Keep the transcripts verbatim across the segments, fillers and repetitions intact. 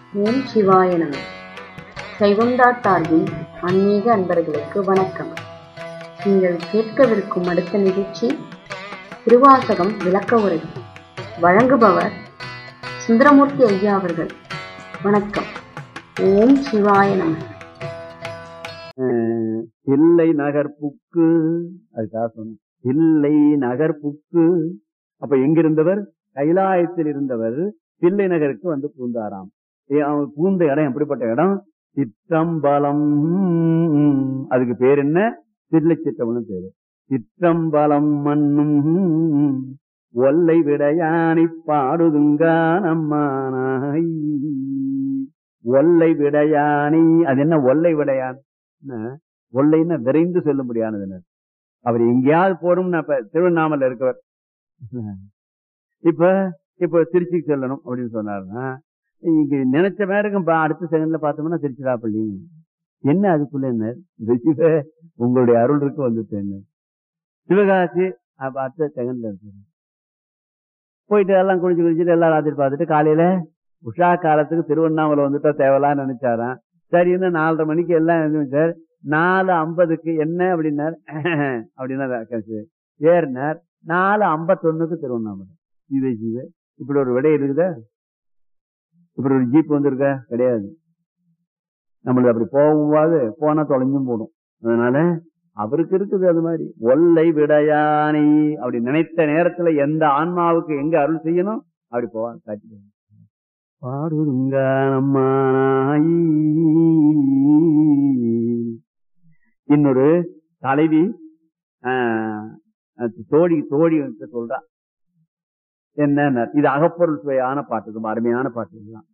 ஓம் சிவாய நம. கைகுண்டாட்டார்வின் ஆன்மீக அன்பர்களுக்கு வணக்கம். நீங்கள் கேட்கவிருக்கும் அடுத்த நிகழ்ச்சி திருவாசகம் விளக்க உரை. வழங்குபவர் சுந்தரமூர்த்தி ஐயா அவர்கள். வணக்கம். ஓம் சிவாய நம. தில்லை நகர்ப்புக்கு, அதுக்காக சொன்ன தில்லை நகர்ப்புக்கு. அப்ப எங்கிருந்தவர்? கைலாயத்தில் இருந்தவர் தில்லை நகருக்கு வந்து பூந்தாராம். பூந்த இடம் எப்படிப்பட்ட இடம்? சிற்றம்பலம். அதுக்கு பேர் என்ன? தில்லை சிற்றம்பலம் பேரு. சிற்றம்பலம் மண்ணும் ஒல்லை விடையானை பாடுதுங்கானம்மானாய். ஒல்லை விடையானை, அது என்ன ஒல்லை விடையான்? ஒல்லைன்னா விரைந்து சொல்ல முடியானது. அவர் எங்கேயாவது போறோம்னா, இப்ப திருவண்ணாமலை இருக்கவர் இப்ப இப்ப திருச்சிக்கு செல்லணும் அப்படின்னு சொன்னாருன்னா, இங்க நினைச்ச பேருக்கும் அடுத்த செகண்ட்ல பார்த்தோம்னா திருச்சிராப்பள்ளி. என்ன அதுக்குள்ள என்ன? உங்களுடைய அருள் இருக்கு வந்துட்டு என்ன சிவகாசி அடுத்த செகண்ட்ல இருக்கு. போயிட்டு எல்லாம் குளிச்சு குளிச்சுட்டு எல்லாம் ராத்திரி பார்த்துட்டு காலையில உஷா காலத்துக்கு திருவண்ணாமலை வந்துட்டா தேவலான்னு நினைச்சாராம். சரின்னு நாலரை மணிக்கு எல்லாம் சார் நாலு ஐம்பதுக்கு என்ன அப்படின்னார். அப்படின்னா ஏறினார். நாலு ஐம்பத்தொன்னுக்கு திருவண்ணாமலை. இது இது இப்படி ஒரு விடை இருக்குதா? இப்படி ஒரு ஜீப் வந்திருக்க கிடையாது. நம்மளுக்கு அப்படி போகும்போது போனா தொலைஞ்சும் போடும். அதனால அவருக்கு இருக்குது அது மாதிரி. ஒல்லை விடையானை அப்படி நினைத்த நேரத்துல எந்த ஆன்மாவுக்கு எங்க அருள் செய்யணும் அப்படி போவான். காட்டி பாடுங்க நம்மானாய். இன்னொரு தலைவி தோழி தோழி சொல்றா என்ன, இது அகப்பொருள் சுவையான பாட்டு, ரொம்ப அருமையான பாட்டு.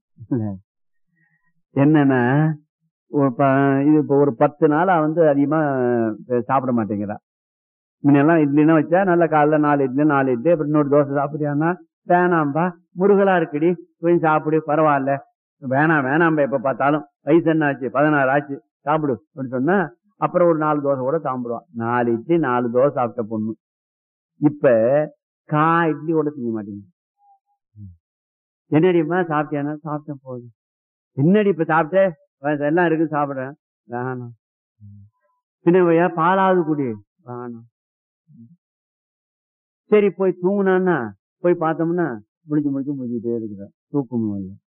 என்னன்னா, இது இப்போ ஒரு பத்து நாளா வந்து அதிகமா சாப்பிட மாட்டேங்கிறா. முன்னெல்லாம் இட்லினா வச்சா நல்ல காலைல நாலு இட்லி நாலு இட்லி அப்புறம் இன்னொரு தோசை சாப்பிடுறியான்னா, வேணாம்பா முருகலா இருக்குடி கொஞ்சம் சாப்பிடு பரவாயில்ல. வேணாம் வேணாம்பா எப்ப பார்த்தாலும் வயசு என்ன ஆச்சு, பதினாறு ஆச்சு சாப்பிடு அப்படின்னு சொன்னா அப்புறம் ஒரு நாலு தோசை கூட சாப்பிடுவான். நாலு இட்லி நாலு தோசை சாப்பிட்ட பொண்ணு இப்ப கா இட்லி கூட செய்ய மாட்டேங்குது. என்னடிமா சாப்பிட்டியானா? சாப்பிட்டேன் போகுது. என்னடி இப்ப சாப்பிட்டேன் எல்லாம் இருக்கு சாப்பிடுறேன். வேணாம். பின்ன பாலாவது குடி. வேணாம். சரி போய் தூங்குனான்னா போய் பார்த்தோம்னா முடிச்சு முடிச்சு முடிச்சுட்டே இருக்கிற தூக்கம்.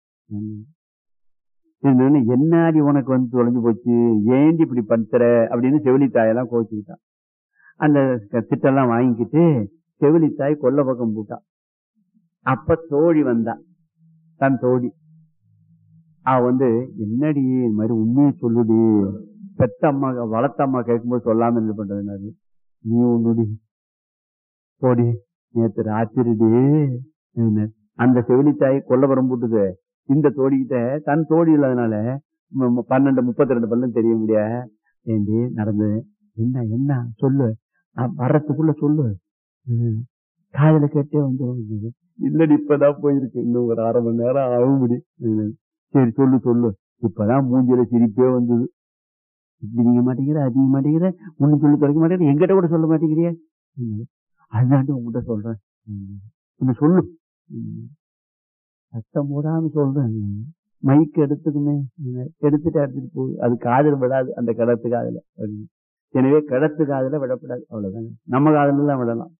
என்னாடி உனக்கு வந்து தொலைஞ்சு போச்சு, ஏண்டி இப்படி படுத்துற அப்படின்னு செவிலித்தாயெல்லாம் கோச்சுக்கிட்டான். அந்த திட்டெல்லாம் வாங்கிக்கிட்டு செவிலித்தாய் கொல்ல பக்கம் போட்டா. அப்ப தோழி வந்தா, தன் தோழி. அவ வந்து என்னடி இது மாதிரி உண்மையை சொல்லுடி, பெத்த அம்மா வளர்த்த அம்மா கேட்கும்போது சொல்லாம என்ன பண்றது, நீ ஒண்ணுடி போடி நேற்று ராத்திரிடி. அந்த செவிலித்தாய் கொல்லபுரம் போட்டுது. இந்த தோழிகிட்ட தன் தோழி இல்லாதனால பன்னெண்டு முப்பத்தி ரெண்டு பல்லும் தெரிய முடியா. ஏண்டி நடந்தது என்ன என்ன சொல்லு, வர்றதுக்குள்ள சொல்லு, காதல கேட்டே வந்து. இல்லடி இப்பதான் போயிருக்கு, இன்னும் ஒரு அரை மணி நேரம் ஆகும் முடி. சரி சொல்லு சொல்லு. இப்பதான் மூஞ்சில சிரிப்பே வந்தது. இப்படி நீங்க மாட்டேங்கிற அதிக மாட்டேங்கிற ஒண்ணு சொல்லி தொலைக்க மாட்டேங்கிற, எங்கிட்ட கூட சொல்ல மாட்டேங்கிறிய. அதுதான் உங்ககிட்ட சொல்றேன், ஒண்ணு சொல்லு. சத்தம் போடாம சொல்றேன். மைக்கு எடுத்துக்குமே, எடுத்துட்டு எடுத்துட்டு போய் அது காதல் விடாது, அந்த கிடத்து காதல. எனவே கிடத்து காதல விடப்படாது, அவ்வளவுதாங்க. நம்ம காதல எல்லாம் விடலாம்.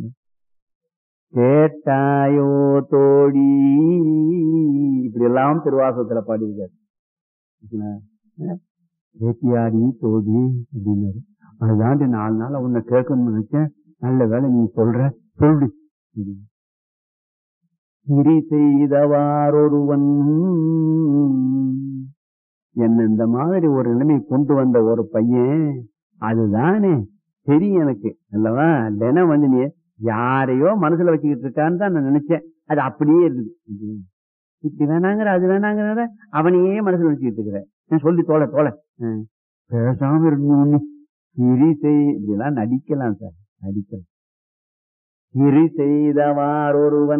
கேட்டாயோ தோழி, இப்படி எல்லாம் திருவாசகத்துல பாடியிருக்காரு. கேட்டியாடி தோழி அப்படின்னாரு. அதுதான் நாலு நாள் உன்னை கேட்கணும்னு நினைச்சேன், நல்ல வேலை நீ சொல்ற, சொல்லு. கிரி செய்தவாரொருவன், என்ன இந்த மாதிரி ஒரு நிலைமை கொண்டு வந்த ஒரு பையன், அதுதானே தெரியும் எனக்கு அல்லவா. தினம் வந்து நீ யாரையோ மனசுல வச்சுக்கிட்டு இருக்கான்னு தான் நான் நினைச்சேன். அது அப்படியே இருக்குது. இப்படி வேணாங்கிற அது வேணாங்கிற அவனையே மனசுல வச்சுக்கிட்டு இருக்கிற. சொல்லி தோலை தோலை பேசாம இருக்கு. கிரி செய் இதெல்லாம் நடிக்கலாம் சார், நடிக்கலாம். கிரி செய்தவாரொருவன்,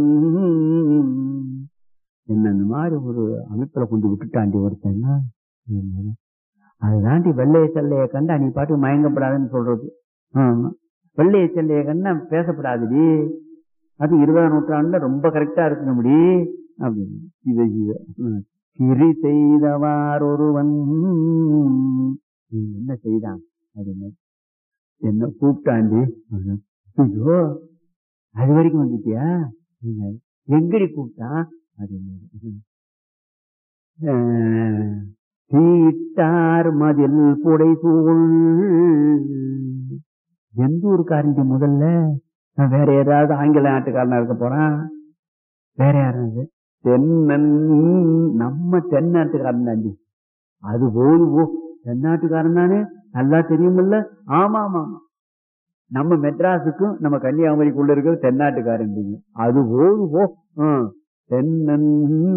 என்ன இந்த மாதிரி ஒரு அமைப்புல கொண்டு விட்டுட்டாண்டி ஒருத்தன்னா, அதுதாண்டி வெள்ளைய செல்லைய கண்டா நீ பாட்டு மயங்கப்படாதுன்னு சொல்றது. வெள்ளைய செல்லைய கண்டா பேசப்படாதுடி, அது இருபதாம் நூற்றாண்டுல ரொம்ப கரெக்டா இருக்குங்க முடி அப்படின்னு. இதை சிறி செய்தவார் ஒருவன் என்ன செய்தான் அப்படின்னு என்ன கூப்பிட்டாண்டி. ஐயோ அது வரைக்கும் வந்துட்டியா, எங்கடி கூப்பிட்டான் அப்படின்னு. தீட்டார் மதில் புடை சூழ். எந்த ஊருக்காரங்க முதல்ல, வேற ஏதாவது ஆங்கில நாட்டுக்காரனா இருக்க போறான், வேற யாரு? தென்னன், நம்ம தென்னாட்டுக்காரன் தாண்டி. அது போது போ, தென்னாட்டுக்காரன் தானே, நல்லா தெரியுமில்ல. ஆமா ஆமா ஆமா, நம்ம மெட்ராஸுக்கும் நம்ம கன்னியாகுமரிக்குள்ள இருக்கிறது தென்னாட்டுக்காரன். அது போது போ. தென்னன்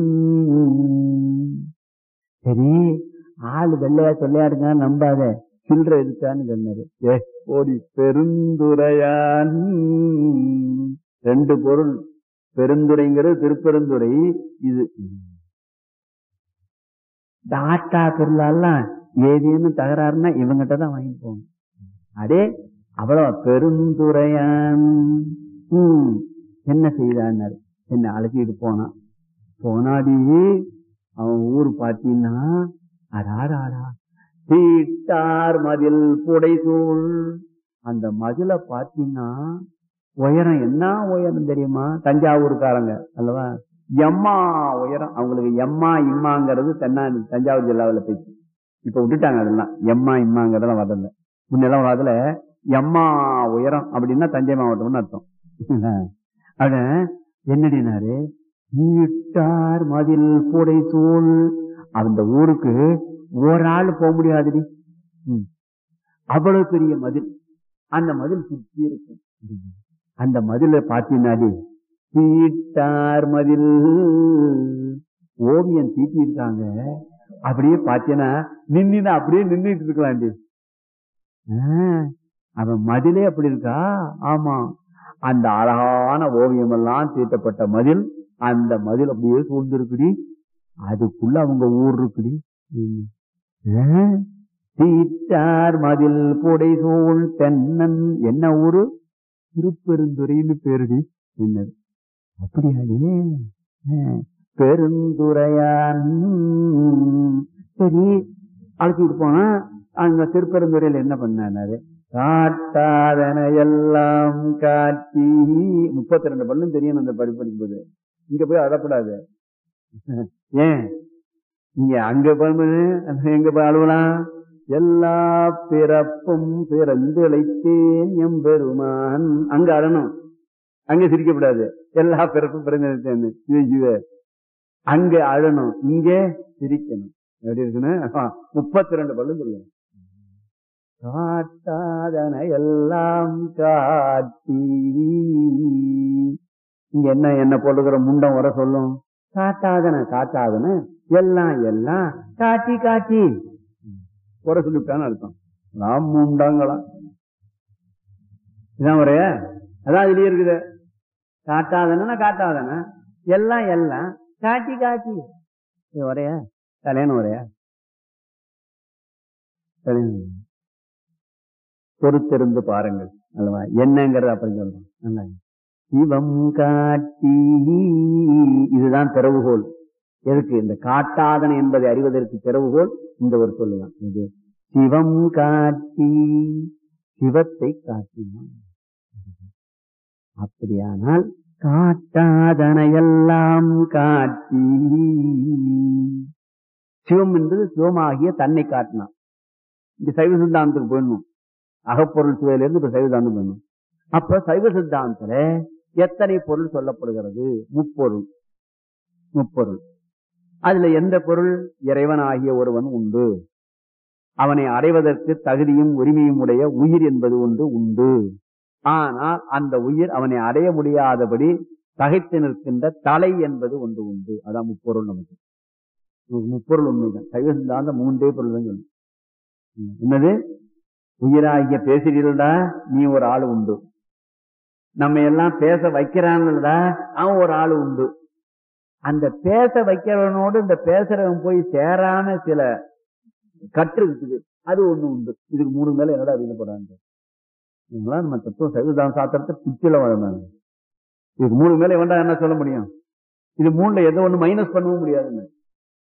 சரி, ஆளு வெள்ளையா சொல்லையாடுங்க, நம்பாத, சில்லற இருக்கான்னு சொன்னாரு. ஏ ஓடி பெருந்துரையான். ரெண்டு பொருள், பெருந்துரைங்கிறது திருப்பெருந்துறை. இது டாட்டா பொருளெல்லாம் ஏதேனும் தகராறுனா இவங்கிட்ட தான் வாங்கிட்டு போகணும். அதே அவ்வளவு பெருந்துரையான். உம் என்ன செய்தான்னாரு, என்ன அழைச்சிட்டு போனான். போனாடி அவன் ஊர் பாத்தீங்கன்னா, அடாராடா தீட்டார் மதில் புடைசூழ். அந்த மதில பாத்தீங்கன்னா உயரம் என்ன உயரம் தெரியுமா? தஞ்சாவூர்காரங்க அல்லவா, எம்மா உயரம். அவங்களுக்கு எம்மா இம்மாங்கிறது தென்னா தஞ்சாவூர் ஜில்லாவில் போயிடுச்சு. இப்ப விட்டுட்டாங்க அதெல்லாம், எம்மா இம்மாங்கிறதெல்லாம் வரல. முன்னெல்லாம் அதுல எம்மா உயரம் அப்படின்னா தஞ்சை மாவட்டம்னு அர்த்தம். அத என்னடினாரு, தீட்டார் மதில் புடை சூழ். அந்த ஊருக்கு ஒரு ஆள் போக முடியாதுடி, அவ்வளவு பெரிய மதில். அந்த மதில் சுற்றி இருக்கும். அந்த மதில பாத்தீங்கன்னாடி தீட்டார் மதில் ஓவியம் தீட்டி இருக்காங்க. அப்படியே பாத்தீங்கன்னா நின்னு அப்படியே நின்றுட்டு இருக்கலாண்டி. அவன் மதிலே அப்படி இருக்கா? ஆமா, அந்த அழகான ஓவியம் எல்லாம் தீட்டப்பட்ட மதில், அந்த மதில் அப்படியே சூழ்ந்திருக்குடி. அதுக்குள்ள அவங்க ஊர் இருக்குடி. தீட்டார் மதில் புடை சூழ் தென்னன். என்ன ஊரு? திருப்பெருந்துறைன்னு பேருடி. என்னது அப்படியாடியே, பெருந்துறையான். சரி, அழைச்சிட்டு போனா அங்க திருப்பெருந்துறையில என்ன பண்ணாரு, காட்டாதன எல்லாம் காட்டி. முப்பத்தி ரெண்டு பல்லும் தெரியும் அந்த படி படிக்கும்போது. இங்க போய் அழப்படாது. ஏன் நீங்க அங்க பண்ணுது, எங்க போய் அழுவலாம்? எல்லா பிறப்பும் பிறந்து இழைத்தேன் எம்பெருமான். அங்க அழணும், அங்க சிரிக்கப்படாது. எல்லா பிறப்பும் பிறந்து அங்க அழணும், இங்க சிரிக்கணும். எப்படி இருக்குன்னு முப்பத்தி ரெண்டு பல்லும் தெரியும். காட்டாதன எல்லாம் காட்டி. இங்க என்ன என்ன போடுகிற முண்டம் வர சொல்லும். காட்டாதன காட்டாதன எல்லாம் எல்லாம் காட்டி காட்டி குறை சொல்லிவிட்டான்னு அர்த்தம். நாம் முண்டாங்களா இதான் ஒரே. அதான் அதுலயே இருக்குது. காட்டாதன காட்டாதன எல்லாம் எல்லாம் காட்டி காட்டி. இது ஒரையா தலையன ஒரையா? பொறுத்திருந்து பாருங்கள் அல்லவா, என்னங்கிறது அப்படி சொல்றோம். சிவம் காட்டி, இதுதான் திறவுகோல். எதுக்கு? இந்த காட்டாதன என்பதை அறிவதற்கு திறவுகோல் இந்த ஒரு சொல்லுதான். இது சிவம் காட்டி, சிவத்தை காட்டினான். அப்படியானால் காட்டாதன எல்லாம் காட்டி. சிவம் என்பது சிவமாகிய தன்னை காட்டினான். இந்த சைவ சித்தாந்தத்துக்கு போயிடணும். அகப்பொருள் சுவையிலிருந்து இப்ப சைவ சித்தாந்தம் போயிடணும். அப்ப சைவ சித்தாந்தத்துல எத்தனை பொருள் சொல்லப்படுகிறது? முப்பொருள். முப்பொருள். அதுல எந்த பொருள்? இறைவன் ஆகிய ஒருவன் உண்டு, அவனை அடைவதற்கு தகுதியும் உரிமையும் உடைய உயிர் என்பது ஒன்று உண்டு. ஆனால் அந்த உயிர் அவனை அடைய முடியாதபடி தகைத்து நிற்கின்ற தலை என்பது ஒன்று உண்டு. அதான் முப்பொருள். நமக்கு முப்பொருள் உண்மைதான். சைவ சித்தாந்த மூன்றே பொருள் தான் சொல்லணும். என்னது? உயிராகிய பேசுறீர்களா, நீ ஒரு ஆளு உண்டு. நம்ம எல்லாம் பேச வைக்கிறான்டா, அவன் ஒரு ஆளு உண்டு. அந்த பேச வைக்கிறவனோடு இந்த பேசுறவன் போய் சேரான சில கற்று இருக்குது, அது ஒண்ணு உண்டு. இதுக்கு மூணு மேல என்னடா அறிந்து போறாங்க. நம்ம தத்துவம் சைவதான் சாத்திரத்தை பிச்சில வளர்ந்தாங்க. இதுக்கு மூணு மேல வேண்டாம் என்ன சொல்ல முடியும்? இது மூணுல எதோ ஒண்ணு மைனஸ் பண்ணவும் முடியாதுன்னு.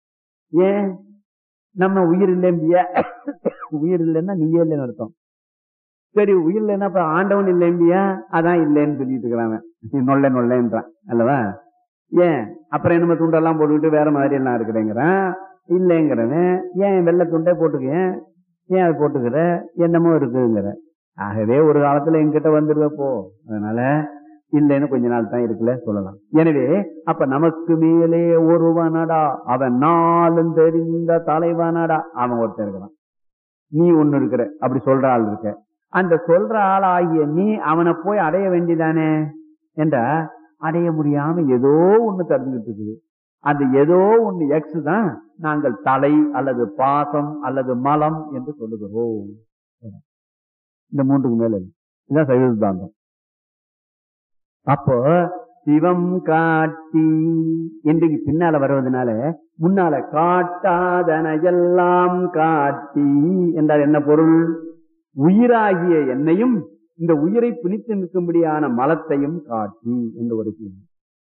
ஏன் நம்ம உயிர் இல்லையா? உயிர் இல்லைன்னா நீயே இல்லைன்னு அர்த்தம். சரி உயிர் இல்லைன்னா அப்ப ஆண்டவன் இல்லையா? அதான் இல்லைன்னு சொல்லிட்டு இருக்கிறாங்க. நொல்ல நொல்லன்றான் அல்லவா? ஏன் அப்புறம் என்னமோ துண்டெல்லாம் போட்டுக்கிட்டு வேற மாதிரி எல்லாம் இருக்கிறேங்கிறான். இல்லைங்கிறவன் ஏன் வெள்ளை துண்டே போட்டுக்க, ஏன் அது போட்டுக்கிற, என்னமோ இருக்குங்கிற. ஆகவே ஒரு காலத்துல என்கிட்ட வந்துருவப்போ, அதனால இல்லைன்னு கொஞ்ச நாள் தான் இருக்குல்ல சொல்லலாம். எனவே அப்ப நமக்கு மேலே ஒருவனடா அவன் நாளும் தெரிந்த தலைவனடா அவன் ஒருத்தர் இருக்கிறான். நீ ஒண்ணு இருக்கிற, அப்படி சொல்ற ஆள் இருக்க. அந்த சொல்ற ஆள் ஆகிய நீ அவனை போய் அடைய வேண்டிதானே என்றா அடைய முடியாம ஏதோ ஒண்ணு தடுத்துக்கிட்டு இருக்குது. அந்த ஏதோ ஒண்ணு எக்ஸ் தான் நாங்கள் தலை அல்லது பாசம் அல்லது மலம் என்று சொல்லுகிறோம். இந்த மூன்றுக்கு மேல இதுதான் சைவ சித்தாந்தம். அப்போ சிவம் காட்டி இன்றைக்கு பின்னால வருவதனால முன்னால காட்டாதன எல்லாம் காட்டி என்றால் என்ன பொருள்? உயிராகிய என்னையும் இந்த உயிரை பிணித்து நிற்கும்படியான மலத்தையும் காட்டி என்று ஒரு செய்தி.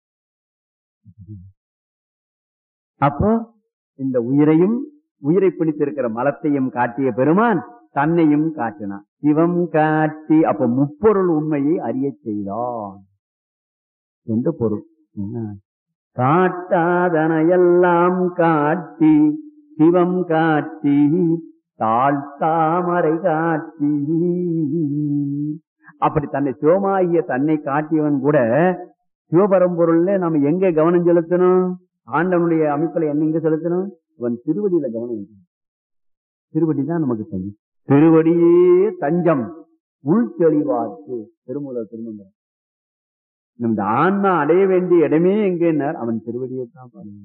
அப்போ இந்த உயிரையும் உயிரை பிணித்திருக்கிற மலத்தையும் காட்டிய பெருமான் தன்னையும் காட்டினான். சிவம் காட்டி அப்ப முப்பொருள் உண்மையை அறிய செய்தான் என்று பொருள். காட்டாதன எல்லாம் காட்டி சிவம் காட்டி தாழ்த்தாமரை காட்டி. அப்படி தன்னை சிவமாகிய தன்னை காட்டியவன் கூட சிவபரம்பொருள்ல நம்ம எங்க கவனம் செலுத்தணும்? ஆண்டவனுடைய அமைப்புல என்ன எங்க செலுத்தணும்? அவன் திருவடியில கவனம். திருவடி தான் நமக்கு தஞ்சம். திருவடியே தஞ்சம் உள் தெளிவாக்கு திருமூலர் திருமந்திரம். இந்த ஆன்மா அடைய வேண்டிய இடமே எங்கேன்னார்? அவன் திருவடியை தான் பாருங்க.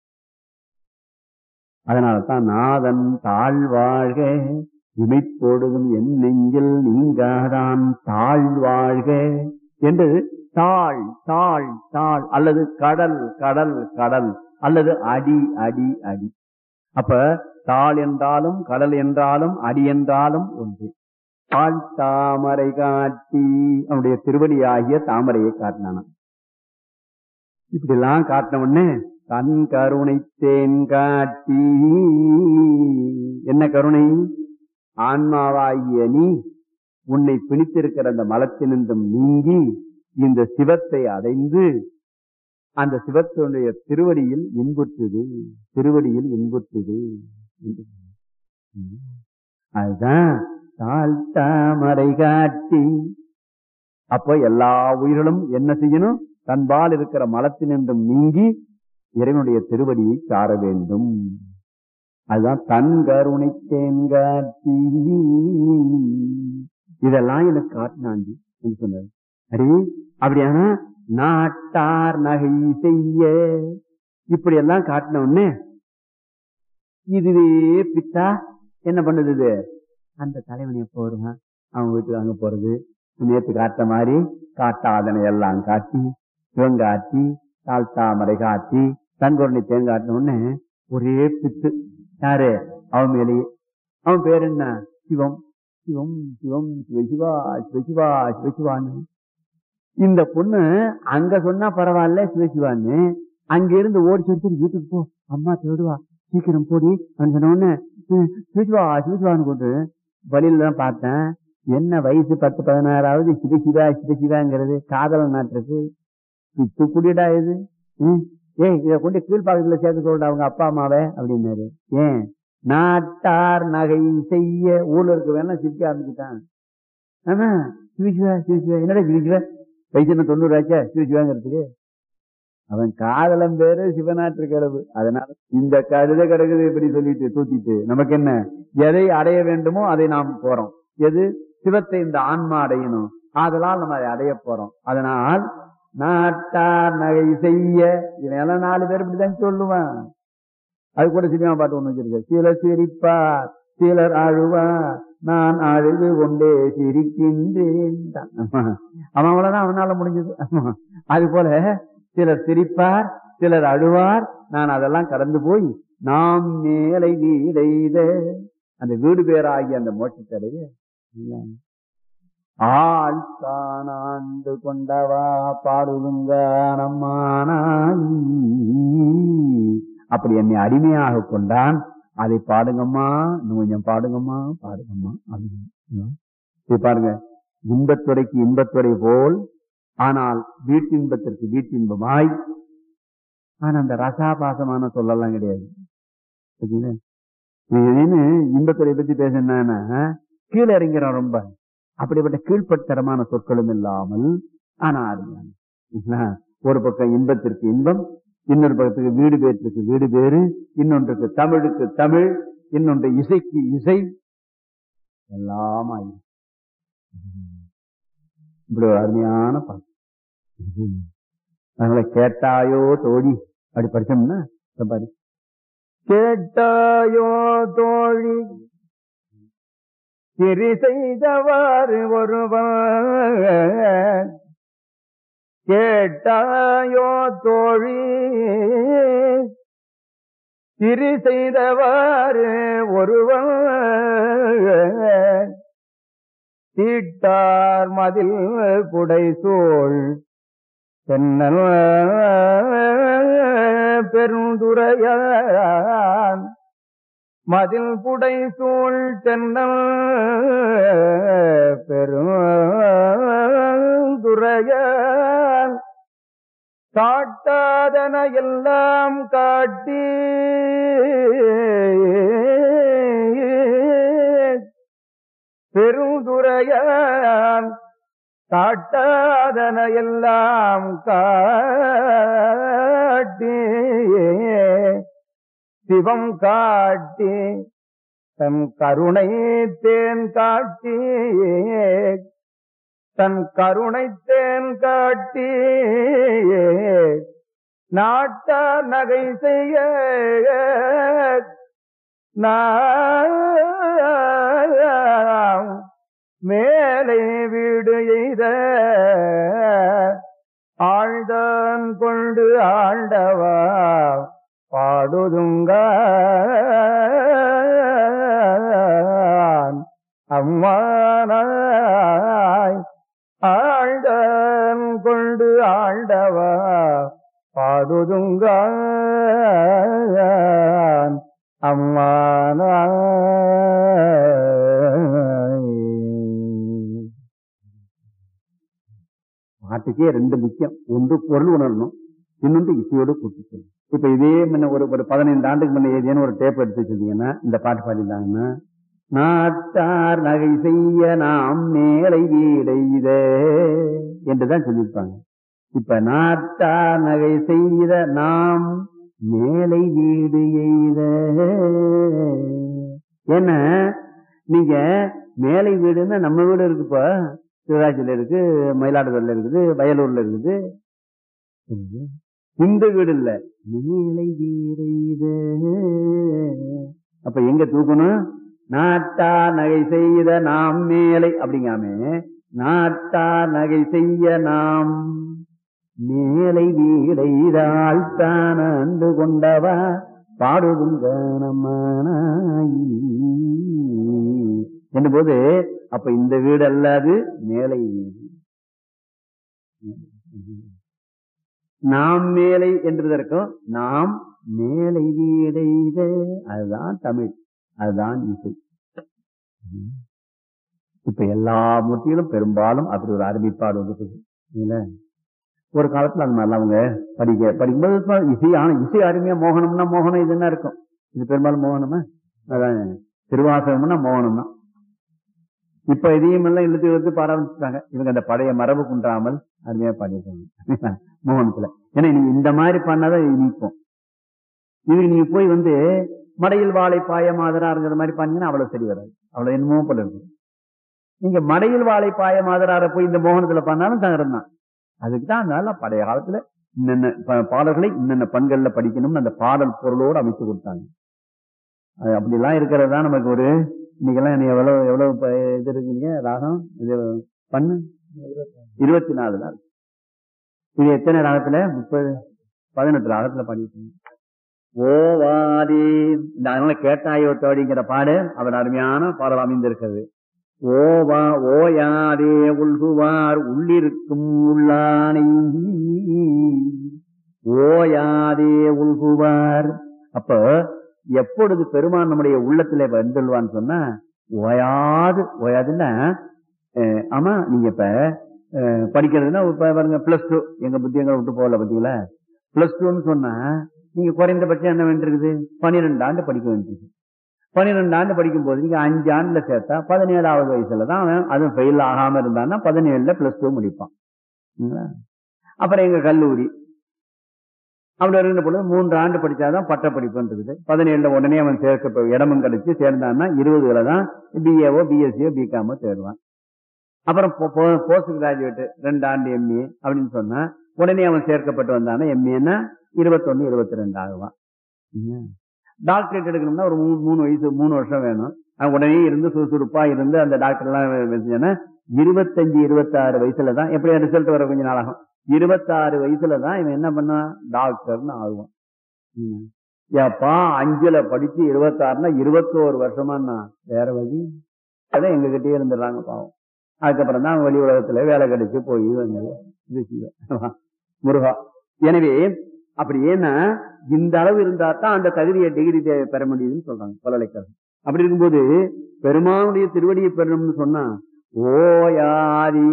அதனால்தான் நாதன் தாழ்வாழ்க இமைப்பொழுதும் என் நெஞ்சில் நீங்காதான் தாழ்வாழ்க என்று தாழ் தாழ் தாழ் அல்லது கடல் கடல் கடல் அல்லது அடி அடி அடி. அப்ப தாழ் என்றாலும் கடல் என்றாலும் அடி என்றாலும் ஒன்று. தாழ் தாமரை காட்டி அவனுடைய திருவடியாகிய தாமரையை காட்டினான். இப்படி எல்லாம் காட்டின உடனே தன் கருணை தேன் காட்டி. என்ன கருணை? ஆன்மாவாகிய நீ உன்னை பிணித்திருக்கிற அந்த மலத்தினின்றும் நீங்கி இந்த சிவத்தை அடைந்து அந்த சிவத்தினுடைய திருவடியில் இன்புற்றுது, திருவடியில் இன்புற்றுது. அதுதான் தாழ்த்தாமரை காட்டி. அப்போ எல்லா உயிர்களும் என்ன செய்யணும்? தன்பால் இருக்கிற மலத்தினின்றும் நீங்கி இறைவனுடைய திருவடியை சார வேண்டும். அதுதான் தன் கருணை தேன்காட்டி. இதெல்லாம் எனக்கு காட்டினாண்டி சொன்னார். அடி அப்படியானா நாட்டார் நகை செய்ய இப்படி எல்லாம் காட்டின உடனே இதுவே பித்தா என்ன பண்ணுது? இது அந்த தலைவன் எப்போ வருவான்? அவன் வீட்டுக்கு அங்க போறது. நேற்று காட்ட மாதிரி காட்டாதனை எல்லாம் காட்டி சிவன் காட்டி தாழ்த்தாமரை காட்டி தன் கருணை தேன் காட்டின உடனே ஒரே பித்து. யாரு? அவன் மேலேயே. அவன் பேர் என்ன? சிவம் சிவம் சிவம் சிவசிவா சிவசிவா சிவசிவான்னு. இந்த பொண்ணு அங்க சொன்னா பரவாயில்ல சிவசிவான்னு, அங்கிருந்து ஓடி சொல்லி வீட்டுக்கு போ, அம்மா தேடுவா, சீக்கிரம் போடி அப்படின்னு சொன்ன உடனே சிவசிவா சிவசிவான்னு கொண்டு வழியில தான் பார்த்தேன். என்ன வயசு பத்து பதினாறாவது சிவசிவா சிவசிவாங்கிறது காதலன் நாட்டுக்கு பித்து குடிடா இது. ஏய் இதை கொண்டு கீழ்பாக்கத்துல சேர்த்து சொல்ற அவங்க அப்பா அம்மாவே அப்படின்னாரு. ஏன் நாட்டார் நகை செய்ய ஊர்ல இருக்க வேணா சிரிக்க ஆரம்பிச்சுட்டான். ஆமா சிவசிவா சிவசிவா என்னடா சிவசிவா வயசு தொண்ணூறு ஆச்சா சிவசிவாங்கிறதுக்கு. அவன் காதலம் பேரு சிவநாட்டு கிழவு. அதனால இந்த கழுத கிடக்குது இப்படி சொல்லிட்டு தூக்கிட்டு நமக்கு என்ன? எதை அடைய வேண்டுமோ அதை நாம் போறோம். எது? சிவத்தை இந்த ஆன்மா அடையணும். அதனால் நம்ம அதை அடைய போறோம். அதனால் நாட்டார் நகை செய்ய இவன் நாலு பேர் இப்படிதான் சொல்லுவான். அது கூட சினிமா பாட்டு ஒண்ணு வச்சிருக்க. சிலர் சிரிப்பார் சிலர் அழுவார் நான் அழுது கொண்டே சிரிக்கின்றேன். அவன் அவ்வளவுதான் அவனால முடிஞ்சது. அது போல சிலர் சிரிப்பார் சிலர் அழுவார் நான் அதெல்லாம் கடந்து போய் நாம் மேலை வீடைத அந்த வீடு பேராகிய அந்த மோட்சத்தடைய ஆள் தானாண்டு கொண்டவா பாடுதுங்க நம்மானாய். அப்படி என்னை அடிமையாக கொண்டான். அதை பாடுங்கம்மா, இன்னும் கொஞ்சம் பாடுங்கம்மா, பாடுங்கம்மா அப்படின்னு பாருங்க. இன்பத்துறைக்கு இன்பத்துறை போல், ஆனால் வீட்டின்பத்திற்கு வீட்டின்பமாய். ஆனா அந்த ரசாபாசமான சொல்லலாம் கிடையாது. இன்பத்துறை பத்தி பேசினா கீழே இறங்கிறோம் ரொம்ப. அப்படிப்பட்ட கீழ்பட்டரமான சொற்களும் இல்லாமல், ஆனா ஒரு பக்கம் இன்பத்திற்கு இன்பம், இன்னொரு பக்கத்துக்கு வீடு பேற்றுக்கு வீடு பேரு, இன்னொன்றுக்கு தமிழுக்கு தமிழ், இன்னொன்று இசைக்கு இசை, எல்லாம் ஆகி இப்படி ஒரு அருமையான பாட்டு. அதனால கேட்டாயோ தோழி அப்படி படிச்சோம்னா பாரு. கேட்டாயோ தோழி திரி செய்தவாறு ஒருவன், கேட்டாயோ தோழி திரி செய்தவாறு ஒருவன், தீட்டார் மதில் புடைசூழ் தென்னல் பெருந்துரையான், மதில் புடைசூழ் தென்னல் பெருந்துரையான், காட்டாதன எல்லாம் காட்டி பெருந்துரையான், காட்டாதன எல்லாம் காட்டி சிவம் காட்டி தன் கருணை தேன் காட்டி, தன் கருணை தேன் காட்டி நாட்டார் நகை செய்ய நாம் மேலே வீடு எய்த ஆழ்தான் கொண்டு ஆண்டவா பாடுதுங்க அம்மானாய், ஆழ்தான் கொண்டு ஆண்டவா பாடுதுங்க அம்மானாய். பாட்டுக்கே ரெண்டு முக்கியம். ஒன்று பொருள் உணரணும், இன்னொன்று இசையோடு கூட்டி சொல்லணும். இப்ப இதே முன்ன ஒரு ஒரு பதினைந்து ஆண்டுக்கு முன்ன ஏதேனும் ஒரு டேப் எடுத்து வச்சிருந்தீங்கன்னா, இந்த பாட்டு பாடிட்டாங்கன்னா, நாட்டார் நகை செய்ய நாம் மேலை வீடைத என்றுதான் சொல்லியிருப்பாங்க. இப்ப நாட்டார் நகை செய்த நாம் மேலை வீடு எய்த. ஏன்னா நீங்க மேலை வீடுன்னா நம்ம வீடு இருக்குப்பா, சிவராஜில இருக்கு, மயிலாடுதுறையில இருக்குது, வயலூர்ல இருக்குது. இந்த வீடு இல்ல, மேலை வீடு எய்த. அப்ப எங்க தூக்கணும்? நாட்டா நகை செய்த நாம் மேலை அப்படிங்காம, நாட்டா நகை செய்ய நாம் மேலை வீடைதால் தான் அண்டு கொண்டவா பாடுதுங்க நம்மானாய் என்னும்போது, அப்ப இந்த வீடு அல்லாது மேலை வீடு. நாம் மேலை என்றதற்கும் நாம் மேலை வீடைத, அதுதான் தமிழ், அதுதான் இசை. இப்ப எல்லா மூர்த்திகளும் பெரும்பாலும் அப்படி ஒரு அருமைப்பாடு வந்து இல்ல. ஒரு காலத்துல அந்த மாதிரிலாம் அவங்க படிக்க படிக்கும்போது இசை, ஆனா இசை அருமையா மோகனம்னா மோகனம் இதுன்னா இருக்கும். இது பெரும்பாலும் மோகனமா, அதான் திருவாசகம்னா மோகனம் தான். இப்ப இதையும் எல்லாம் இழுத்து இழுத்து பாட ஆரம்பிச்சுட்டாங்க. இவங்க அந்த பழைய மரபு குன்றாமல் அருமையா பாடியிருக்காங்க மோகனத்துல. ஏன்னா நீங்க இந்த மாதிரி பண்ணாதான் இனிப்போம். இதுக்கு நீங்க போய் வந்து மடையில் வாழை பாய மாதராருங்கிற மாதிரி பண்ணீங்கன்னா அவ்வளவு சரி வராது, அவ்வளவு என்னமோ போல இருக்கும். நீங்க மடையில் வாழை பாய மாதரார போய் இந்த மோகனத்துல பண்ணாலும் தகரம் தான். அதுக்குதான் அதனால பழைய காலத்துல இன்னென்ன பாடல்களை இன்னென்ன பண்கள்ல படிக்கணும்னு அந்த பாடல் பொருளோடு அமைத்து கொடுத்தாங்க. அது அப்படிலாம் இருக்கிறது தான் நமக்கு ஒரு இன்னைக்கெல்லாம் நீ எவ்வளவு எவ்வளவு இது இருக்கீங்க ராகம் இது பண்ணு இருபத்தி நாலு நாள். இது எத்தனை ராகத்துல? முப்பது பதினெட்டு ராகத்துல பண்ணிட்டு ஓவாதி. அதனால கேட்டாயோ தோழிங்கிற பாடு அவர் அருமையான பாடல் அமைந்திருக்கிறது. ஓவா ஓயாதே உள்குவார் உள்ளிருக்கும் உள்ளானை, ஓயாதே உள்குவார் அப்ப எப்பொழுது பெருமான் நம்முடைய உள்ளத்திலே வந்துள்வான்னு சொன்னா ஓயாது ஓயாதுன்னா ஆமா நீங்க இப்ப படிக்கிறதுன்னா இப்ப பாருங்க பிளஸ் டூ எங்க புத்தி எங்களை விட்டு போகல பாத்தீங்களா. பிளஸ் டூன்னு சொன்னா நீங்க குறைந்தபட்சம் என்ன வேண்டியிருக்குது பன்னிரெண்டு ஆண்டு படிக்க வேண்டியிருக்கு. பன்னிரெண்டு ஆண்டு படிக்கும் போது நீங்க அஞ்சு ஆண்டுல சேர்த்தா பதினேழாவது வயசுலதான் அவன் அதுவும் ஃபெயில் ஆகாம இருந்தான்னா பதினேழுல பிளஸ் டூ முடிப்பான். அப்புறம் எங்க கல்லூரி அப்படி இருக்கிற பொழுது மூன்று ஆண்டு படிச்சாதான் பட்ட படிப்புன்னு இருக்குது. பதினேழுல உடனே அவன் சேர்க்க இடமும் கிடைச்சு சேர்ந்தான்னா இருபதுல தான் பிஏஓ பிஎஸ்சியோ பிகாமோ சேருவான். அப்புறம் போஸ்ட் கிராஜுவேட் ரெண்டு ஆண்டு எம்ஏ அப்படின்னு சொன்னா உடனே அவன் சேர்க்கப்பட்டு வந்தானா எம்ஏன்னா இருபத்தொன்னு இருபத்தி ரெண்டு ஆகுவான். டாக்டரேட் எடுக்கணும்னா ஒரு மூணு மூணு வயசு மூணு வருஷம் வேணும். அவன் உடனே இருந்து சுறுசுறுப்பா இருந்து அந்த டாக்டர் எல்லாம் இருபத்தஞ்சு இருபத்தி ஆறு வயசுலதான் எப்படி ரிசல்ட் வர கொஞ்ச நாளாகும். இருபத்தாறு வயசுலதான் இவன் என்ன பண்ணா டாக்டர்னு ஆகுவான். ஏப்பா அஞ்சுல படிச்சு இருபத்தாறுனா இருபத்தோரு வருஷமானா வேற வழி அதான் எங்க கிட்டே இருந்துடுறாங்க பாவம். அதுக்கப்புறம் தான் வெளி உலகத்துல வேலை கிடைச்சு போய் முருகா. எனவே அப்படி ஏன்னா இந்த அளவு இருந்தா தான் அந்த தகுதியை டிகிரி பெற முடியுதுன்னு சொல்றாங்க பல்கலைக்கழகம். அப்படி இருக்கும்போது பெருமானுடைய திருவடியை பெறணும்னு சொன்னா ஓயாதி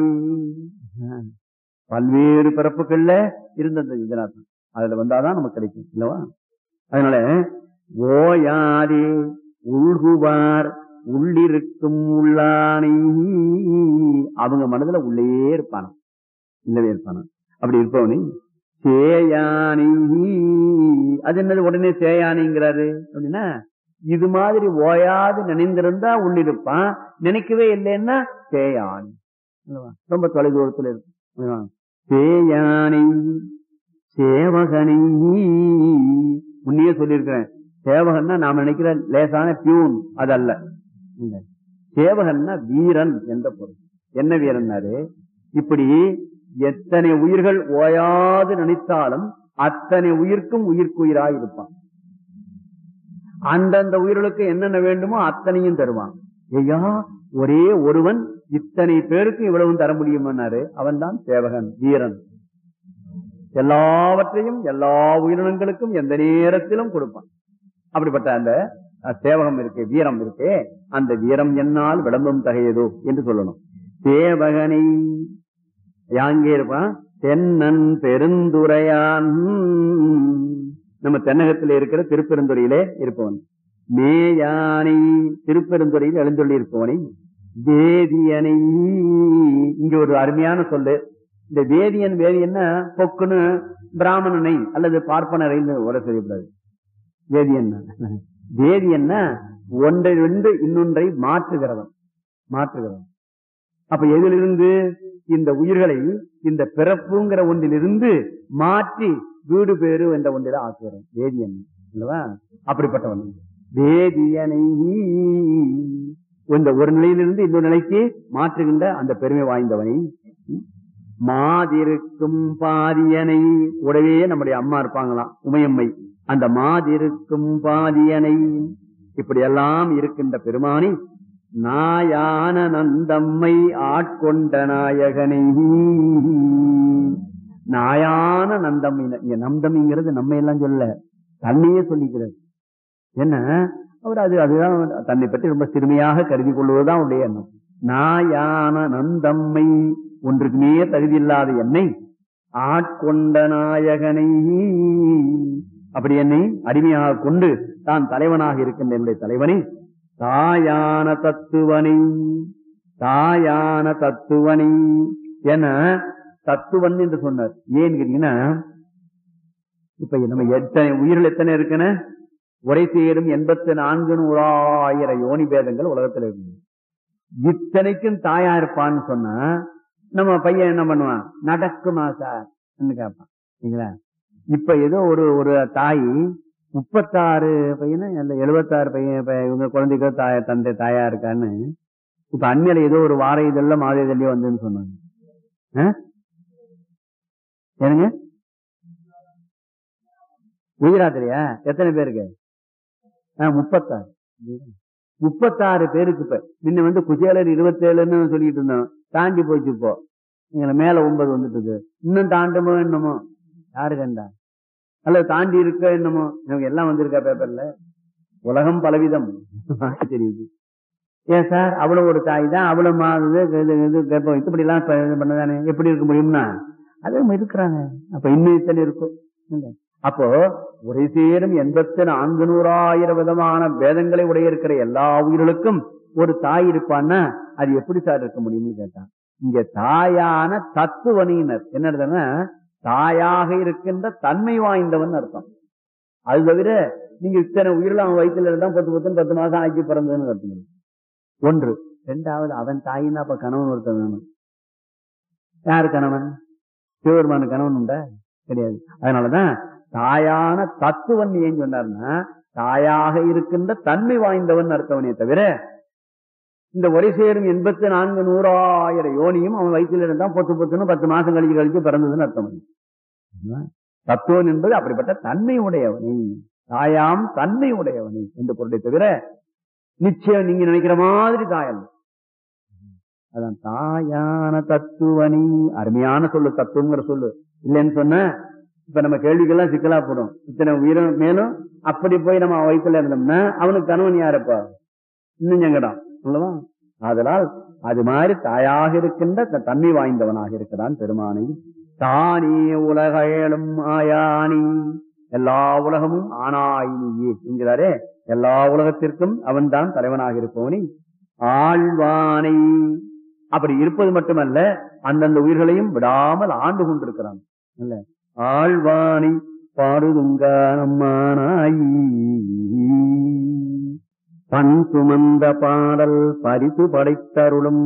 பல்வேறு பிறப்புகள்ல இருந்த இதனாத்தான் அதுல வந்தாதான் நமக்கு கிடைக்கும் இல்லவா. அதனால ஓயாதி உள்குவார் உள்ளிருக்கும் உள்ளானை அவங்க மனதுல உள்ளே இருப்பான இல்லவே இருப்பான. அப்படி இருப்பவனி சேயானி அது என்னது உடனே சேயானிங்கிறாரு அப்படின்னா இது மாதிரி ஓயாது நினைந்திருந்தா உள்ளிருப்பான். நினைக்கவே இல்லைன்னா சேயானி ரொம்ப தொலை தூரத்துல இருக்கு. சேயானி சேவகனி முன்னையே சொல்லியிருக்கிறேன். சேவகன்னா நாம நினைக்கிற லேசான பியூன் அது அல்ல. சேவகன்னா வீரன் என்ற பொருள். என்ன வீரன்னாரு இப்படி எத்தனை உயிர்கள் ஓயாது நினைத்தாலும் அத்தனை உயிர்க்கும் உயிர்க்குயிராய் இருப்பான். அந்தந்த உயிர்களுக்கு என்னென்ன வேண்டுமோ அத்தனையும் தருவான். ஐயா ஒரே ஒருவன் இத்தனை பேருக்கு இவ்வளவு தர முடியும்னாரு அவன் தான் சேவகன் வீரன். எல்லாவற்றையும் எல்லா உயிரினங்களுக்கும் எந்த நேரத்திலும் கொடுப்பான். அப்படிப்பட்ட அந்த சேவகம் இருக்கு வீரம் இருக்கு. அந்த வீரம் என்னால் விளம்பம் தகையதோ என்று சொல்லணும். சேவகனை யாங்கே இருப்பான் தென்னன் பெருந்துரையான் நம்ம தென்னகத்தில் இருக்கிற திருப்பெருந்துறையிலே இருப்பவன். மேயானை திருப்பெருந்துறையில் எழுந்தொள்ளி இருப்பவனை வேதியனை இங்க ஒரு அருமையான சொல்லு. இந்த வேதியன் வேதியன்னா பொக்குன்னு பிராமணனை அல்லது பார்ப்பனரை உரை செய்யக்கூடாது. வேதியன் வேதியன்னா ஒன்றை ரெண்டு இன்னொன்றை மாற்றுகிறவன் மாற்றுகிறவன். அப்ப எதிலிருந்து இந்த உயிர்களை இந்த பிறப்புங்கிற ஒன்றிலிருந்து மாற்றி வீடு பேரு என்ற ஒன்றில ஆக்குகிறவன் வேதியன் இல்லவா. அப்படிப்பட்டவன் வேதியனை இந்த ஒரு நிலையிலிருந்து இன்னொரு நிலைக்கு மாற்றுகின்ற அந்த பெருமை வாய்ந்தவனை. மாதிருக்கும் பாதியனை உடவே நம்முடைய அம்மா இருப்பாங்களாம் உமையம்மை. அந்த மாதிருக்கும் பாதியனை இப்படி எல்லாம் இருக்கின்ற பெருமானி நாயான நந்தம்மை ஆட்கொண்ட நாயகனை. நாயான நந்தம்மை நந்தம்ங்கிறது நம்ம எல்லாம் சொல்ல தன்னையே சொல்லிக்கிறது. என்ன அவர் அது அதுதான் தன்னை பற்றி ரொம்ப சிறுமையாக கருதி கொள்வதுதான் உடைய எண்ணம். நாயான நந்தம்மை ஒன்றுக்குமே தகுதி இல்லாத என்னை ஆட்கொண்ட நாயகனை அப்படி என்னை அடிமையாக கொண்டு தான் தலைவனாக இருக்கின்ற என்னுடைய தலைவனை தாயான தத்துவனை தாயான தத்துவனை என தத்துவன் என்று சொன்னார். ஏன்னு கேட்டீங்கன்னா இப்ப நம்ம எத்தனை உயிர்கள் எத்தனை இருக்குன்னு உரை சேரும் எண்பத்தி நான்கு நூறாயிரம் யோனி பேதங்கள் உலகத்துல இருக்கு. இத்தனைக்கும் தாயா இருப்பான்னு சொன்னா நம்ம பையன் என்ன பண்ணுவான் நடக்குமா சார் கேட்பான் சரிங்களா. இப்ப ஏதோ ஒரு ஒரு தாய் முப்பத்தாறு பையனா இல்ல எழுபத்தாறு பையன் இவங்க குழந்தைக்கு தாய தந்தை தாயா இருக்கான்னு இப்ப அண்மையில ஏதோ ஒரு வார இதெல்லாம் மாத இதெல்லாம் வந்துன்னு சொன்னாங்க. ஏனுங்க குஜராத்லயா எத்தனை பேருக்கு முப்பத்தாறு முப்பத்தாறு பேருக்கு இப்ப முன்ன வந்து குஜேலர் இருபத்தி ஏழுன்னு சொல்லிட்டு இருந்தோம். தாண்டி போச்சு இப்போ எங்களை மேல ஒன்பது வந்துட்டு இன்னும் தாண்டமோ என்னமோ யாரு கண்டா அல்லது தாண்டி இருக்க என்னமோ நமக்கு எல்லாம் வந்திருக்கா பேப்பர்ல. உலகம் பலவிதம் தெரியுது. ஏன் சார் அவ்வளவு ஒரு தாய் தான் அவ்வளவு மாறுது இப்படி எல்லாம் பண்ணதானே எப்படி இருக்க முடியும்னா அது இருக்கிறாங்க. அப்ப இன்னும் இத்தனை இருக்கும். அப்போ ஒரு சேரும் எண்பத்தி நான்கு நூறாயிரம் விதமான வேதங்களை உடைய இருக்கிற எல்லா உயிர்களுக்கும் ஒரு தாய் இருப்பான்னா அது எப்படி சார் இருக்க முடியும்னு கேட்டான். இங்க தாயான தத்துவனியினர் என்ன தாயாக இருக்கின்ற தன்மை வாய்ந்தவன் அர்த்தம். அது தவிர நீங்க இத்தனை உயிரில் அவன் வயிற்றுல இருந்தா பத்து பத்து பத்து மாசம் ஆக்கி பிறந்ததுன்னு அர்த்தம் ஒன்று. ரெண்டாவது அவன் தாயின்னா அப்ப கணவன் ஒருத்தன் வேணும். யாரு கணவன்? சிவபெருமான கணவன் உண்டா? கிடையாது. அதனாலதான் தாயான தத்துவன் ஏன் சொன்னார்னா தாயாக இருக்கின்ற தன்மை வாய்ந்தவன் அர்த்தவனே தவிர இந்த ஒரே சேரும் எண்பத்தி நான்கு நூறாயிரம் யோனியும் அவன் வயிற்றில் இருந்தா பத்து பத்துன்னு பத்து மாசம் கழிச்சு கழிச்சு பிறந்ததுன்னு அர்த்தம். தத்துவன் என்பது அப்படிப்பட்ட தன்மை உடையவனை, தாயாம் தன்மை உடையவனை என்று பொருளை தவிர நிச்சயம் நீங்க நினைக்கிற மாதிரி தாயல்ல. அதான் தாயான தத்துவனி. அருமையான சொல்லு தத்துவங்கிற சொல்லு. இல்லைன்னு சொன்ன இப்ப நம்ம கேள்விக்கெல்லாம் சிக்கலா போடும். இத்தனை உயிரும் மேலும் அப்படி போய் நம்ம வயிற்றுல இருந்தோம்னா அவனுக்கு கணவன் யாருப்பா? இன்னும் எங்கடா சொல்லவா? அதனால் அது மாதிரி தாயாக இருக்கின்ற தன்மை வாய்ந்தவனாக இருக்கிறான் பெருமானை. தானே உலகம் ஆயானி, எல்லா உலகமும் ஆனாயினியே என்கிறாரே, எல்லா உலகத்திற்கும் அவன் தான் தலைவனாக இருப்பவனி. ஆழ்வானை அப்படி இருப்பது மட்டுமல்ல அந்தந்த உயிர்களையும் விடாமல் ஆண்டு கொண்டிருக்கிறான். அல்ல ஆழ்வானை பாடுதுங்கானம்மானாயி பண் சுமந்த பாடல் பரிசு படைத்தருளும்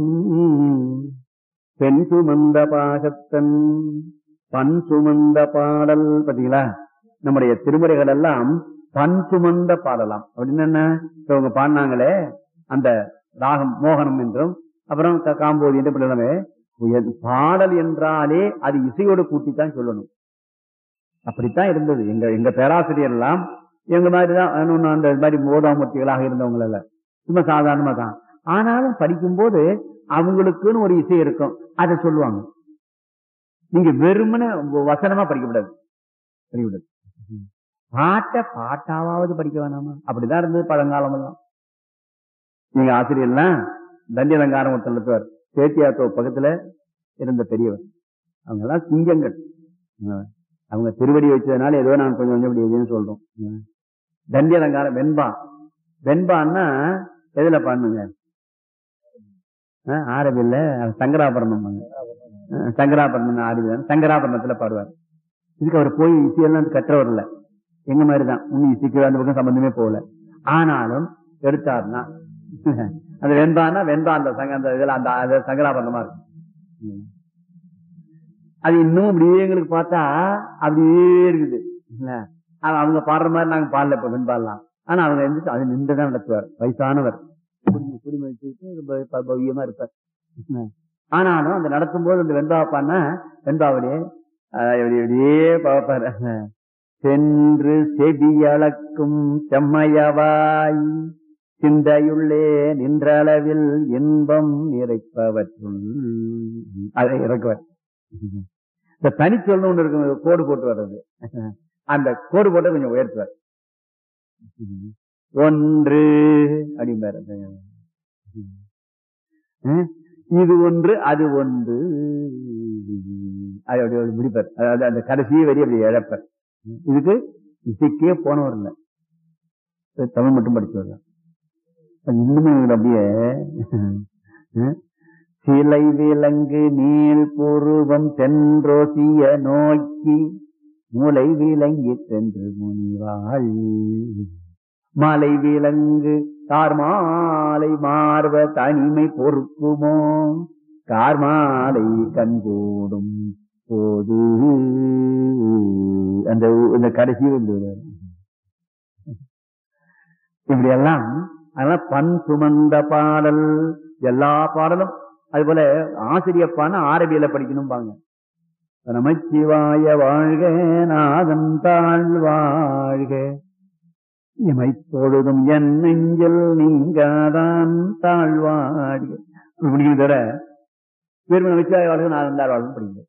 பெண் சுமந்த பாகத்தன் பண் சுமந்த பாடல். பாத்தீங்களா, நம்முடைய திருமுறைகள் எல்லாம் பண் சுமந்த பாடலாம். அப்படின்னு என்ன இவங்க பாடினாங்களே அந்த ராகம் மோகனம் என்றும் அப்புறம் காம்போதி என்று எல்லாமே பாடல் என்றாலே அது இசையோடு கூட்டித்தான் சொல்லணும். அப்படித்தான் இருந்தது. எங்க எங்க பேராசிரியர் எல்லாம் எங்க மாதிரிதான் அந்த மாதிரி மோதாமூர்த்திகளாக இருந்தவங்க இல்ல, சும்மா சாதாரணமா தான். ஆனாலும் படிக்கும்போது அவங்களுக்குன்னு ஒரு இசை இருக்கும், அதை சொல்லுவாங்க. நீங்க வெறுமனே வசனமா படிக்கக்கூடாது, படிக்கக்கூடாது. பாட்டை பாட்டாவது படிக்க வேணாமா? அப்படிதான் இருந்தது பழங்காலம் எல்லாம். நீங்க ஆசிரியர்லாம் தண்டி அலங்காரம் ஒருத்தர் நடத்துவார், சேத்தியாத்தோ பக்கத்துல இருந்த பெரியவர். அவங்க எல்லாம் சிங்கங்கள். அவங்க திருவடி வச்சதுனால ஏதோ நான் கொஞ்சம் கொஞ்சம் இப்படி எதுன்னு சொல்றோம். தண்டி அலங்காரம் வெண்பா. வெண்பான்னா எதுல பாடுங்க? ஆரபில்ல சங்கராபரணம். சங்கராபரணம் ஆரபிதான் சங்கராபரணத்துல பாடுவார். இதுக்கு அவர் போய் இசையெல்லாம் கற்றவர் இல்ல, எங்க மாதிரிதான் இன்னும் இசைக்கு அந்த பக்கம் சம்பந்தமே போகல. ஆனாலும் எடுத்தாருன்னா அந்த வெண்பான்னா வெண்பா அந்த சங்க அந்த இதுல அந்த சங்கராபரணமா இருக்கு. அது இன்னும் அப்படியே எங்களுக்கு பார்த்தா அப்படியே இருக்குது. அவங்க பாடுற மாதிரி நாங்க பாடல இப்ப வெண்பாடலாம். ஆனா அவங்க இருந்துட்டு அது நின்றுதான் நடத்துவார். வயசானவர், குடிமை வச்சுட்டு பவ்யமா இருப்பார். ஆனாலும் அந்த நடத்தும் போது அந்த வெண்பா பாடினா வெண்பாவடியே எப்படியே பார்ப்பாரு. சென்று செவியளக்கும் செம்மையவாய் சிந்தையுள்ளே நின்றளவில் இன்பம் நிறைப்பவற்றுள் அதை இறக்குவார். இந்த தனிச்சொல்னு ஒண்ணு இருக்கு, கோடு போட்டு வர்றது. அந்த கோடு போட்டு கொஞ்சம் உயர்த்துவார். ஒன்று அப்படிம்பாரு, இது ஒன்று அது ஒன்று அது அப்படி முடிப்பார். அதாவது அந்த கடைசி வரி அப்படி இழப்பார். இதுக்கு இசைக்கே போனவர் இல்லை, தமிழ் மட்டும் படிச்சவர் தான். இன்னுமே அப்படியே சிலை விலங்கு நீள் பூர்வம் தென்றோசிய நோக்கி மூளை விலங்கி சென்று முனிவாள் மலை விலங்கு கார்மாலை மார்வ தனிமை பொறுக்குமோ கார்மாலை கண்கூடும் போது அந்த இந்த கடைசி இப்படி எல்லாம். அதெல்லாம் பண் சுமந்த பாடல் எல்லா பாடலும். அது போல ஆசிரியப்பான ஆரபியில படிக்கணும் பாங்க. நமச்சிவாய வாழ்க நாதன் தாழ் வாழ்க இமைப்பொழுதும் என் நெஞ்சில் நீங்காதான் தாழ்வாழ்க. தவிர வேறு நமச்சிவாய வாழ்க நாதன் தாழ் வாழ்க படிங்க.